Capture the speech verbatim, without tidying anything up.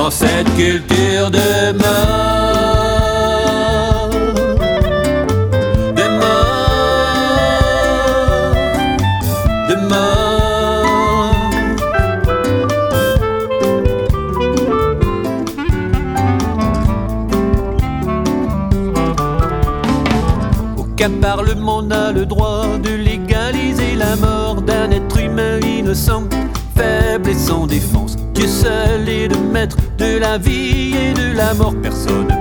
dans cette culture de mort, de mort, de mort. Aucun parlement n'a le droit de légaliser la mort d'un être humain innocent, faible et sans défense. Dieu seul est le maître de la vie et de la mort. Personne